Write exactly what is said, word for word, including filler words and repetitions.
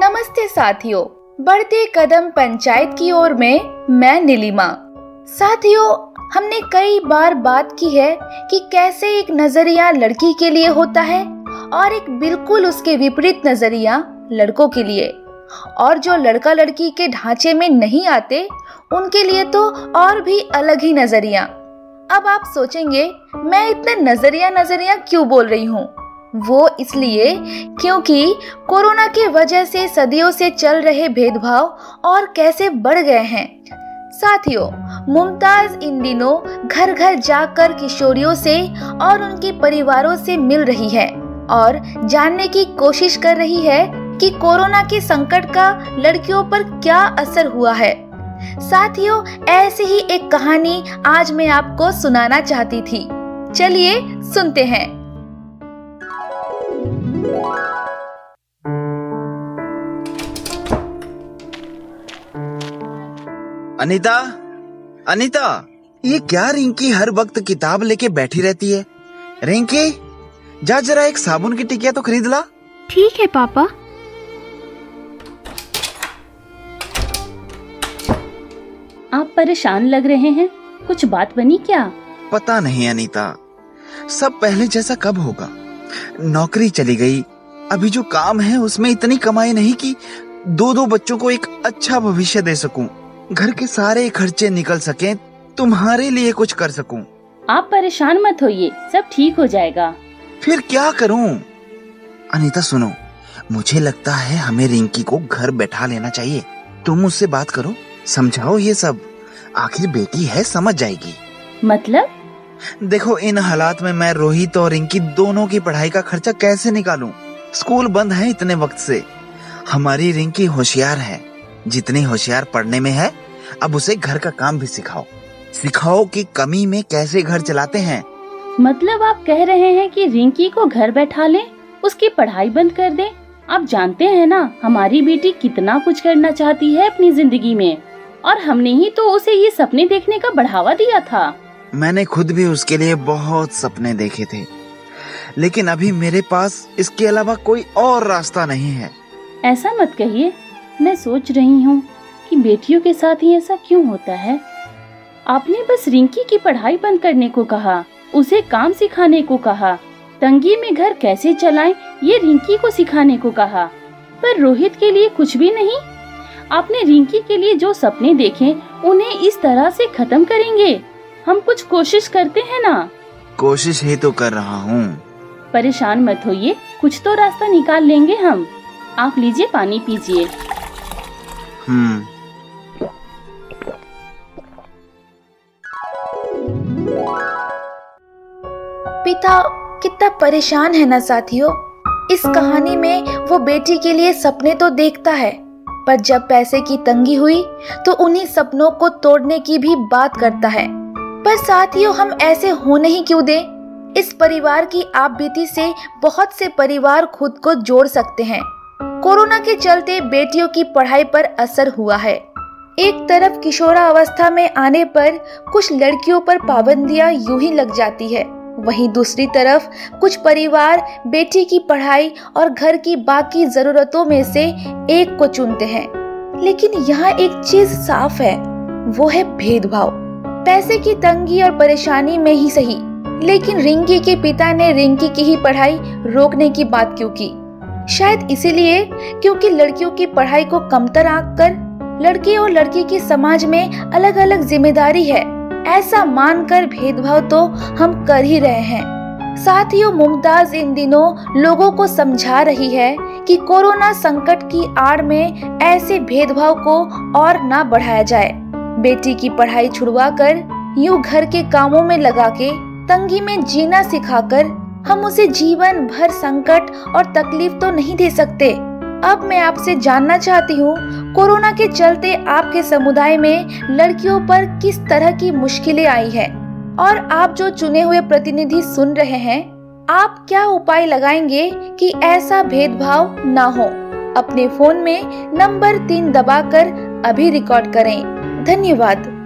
नमस्ते साथियों, बढ़ते कदम पंचायत की ओर में मैं नीलिमा। साथियों, हमने कई बार बात की है कि कैसे एक नजरिया लड़की के लिए होता है और एक बिल्कुल उसके विपरीत नजरिया लड़कों के लिए, और जो लड़का लड़की के ढांचे में नहीं आते उनके लिए तो और भी अलग ही नजरिया। अब आप सोचेंगे मैं इतने नजरिया नजरिया क्यों बोल रही हूँ। वो इसलिए क्योंकि कोरोना के वजह से सदियों से चल रहे भेदभाव और कैसे बढ़ गए हैं। साथियों, मुमताज इन दिनों घर घर जाकर किशोरियों से और उनके परिवारों से मिल रही है और जानने की कोशिश कर रही है कि कोरोना के संकट का लड़कियों पर क्या असर हुआ है। साथियों, ऐसी ही एक कहानी आज मैं आपको सुनाना चाहती थी। चलिए सुनते हैं। अनीता, अनीता, ये क्या रिंकी हर वक्त किताब लेके बैठी रहती है? रिंकी, जा जरा एक साबुन की टिकिया तो खरीद ला। ठीक है पापा। आप परेशान लग रहे हैं, कुछ बात बनी क्या? पता नहीं अनीता, सब पहले जैसा कब होगा। नौकरी चली गई, अभी जो काम है उसमें इतनी कमाई नहीं कि दो दो बच्चों को एक अच्छा भविष्य दे सकूं, घर के सारे खर्चे निकल सकें, तुम्हारे लिए कुछ कर सकूं। आप परेशान मत होइए, सब ठीक हो जाएगा। फिर क्या करूं? अनीता सुनो, मुझे लगता है हमें रिंकी को घर बैठा लेना चाहिए। तुम उससे बात करो, समझाओ ये सब, आखिर बेटी है, समझ जाएगी। मतलब? देखो, इन हालात में मैं रोहित और रिंकी दोनों की पढ़ाई का खर्चा कैसे निकालूं? स्कूल बंद है इतने वक्त से। हमारी रिंकी होशियार है, जितनी होशियार पढ़ने में है, अब उसे घर का काम भी सिखाओ। सिखाओ कि कमी में कैसे घर चलाते हैं। मतलब आप कह रहे हैं कि रिंकी को घर बैठा लें, उसकी पढ़ाई बंद कर दें? आप जानते हैं ना, हमारी बेटी कितना कुछ करना चाहती है अपनी जिंदगी में, और हमने ही तो उसे ये सपने देखने का बढ़ावा दिया था। मैंने खुद भी उसके लिए बहुत सपने देखे थे, लेकिन अभी मेरे पास इसके अलावा कोई और रास्ता नहीं है। ऐसा मत कहिए, मैं सोच रही हूँ कि बेटियों के साथ ही ऐसा क्यों होता है। आपने बस रिंकी की पढ़ाई बंद करने को कहा, उसे काम सिखाने को कहा, तंगी में घर कैसे चलाएं ये रिंकी को सिखाने को कहा, पर रोहित के लिए कुछ भी नहीं। आपने रिंकी के लिए जो सपने देखे उन्हें इस तरह से खत्म करेंगे? हम कुछ कोशिश करते हैं ना। कोशिश ही तो कर रहा हूँ। परेशान मत होइए, कुछ तो रास्ता निकाल लेंगे हम। आप लीजिए, पानी पीजिए। हम्म पिता कितना परेशान है ना साथियों। इस कहानी में वो बेटी के लिए सपने तो देखता है, पर जब पैसे की तंगी हुई तो उन्हीं सपनों को तोड़ने की भी बात करता है। पर साथियों, हम ऐसे होने ही क्यों दें? इस परिवार की आपबीती से बहुत से परिवार खुद को जोड़ सकते हैं। कोरोना के चलते बेटियों की पढ़ाई पर असर हुआ है। एक तरफ किशोरावस्था में आने पर कुछ लड़कियों पर पाबंदियां यूं ही लग जाती है, वहीं दूसरी तरफ कुछ परिवार बेटी की पढ़ाई और घर की बाकी जरूरतों में से एक को चुनते हैं। लेकिन यहाँ एक चीज साफ है, वो है भेदभाव। पैसे की तंगी और परेशानी में ही सही, लेकिन रिंकी के पिता ने रिंकी की ही पढ़ाई रोकने की बात क्यों की? शायद इसीलिए क्योंकि लड़कियों की पढ़ाई को कमतर आंककर लड़के और लड़की की समाज में अलग अलग जिम्मेदारी है, ऐसा मानकर भेदभाव तो हम कर ही रहे हैं। साथियों, मुमताज इन दिनों लोगों को समझा रही है कि कोरोना संकट की आड़ में ऐसे भेदभाव को और ना बढ़ाया जाए। बेटी की पढ़ाई छुड़वाकर यूं घर के कामों में लगा के तंगी में जीना सिखाकर हम उसे जीवन भर संकट और तकलीफ तो नहीं दे सकते। अब मैं आपसे जानना चाहती हूँ, कोरोना के चलते आपके समुदाय में लड़कियों पर किस तरह की मुश्किलें आई है, और आप जो चुने हुए प्रतिनिधि सुन रहे हैं, आप क्या उपाय लगाएंगे कि ऐसा भेदभाव ना हो? अपने फोन में नंबर तीन दबाकर अभी रिकॉर्ड करें। धन्यवाद।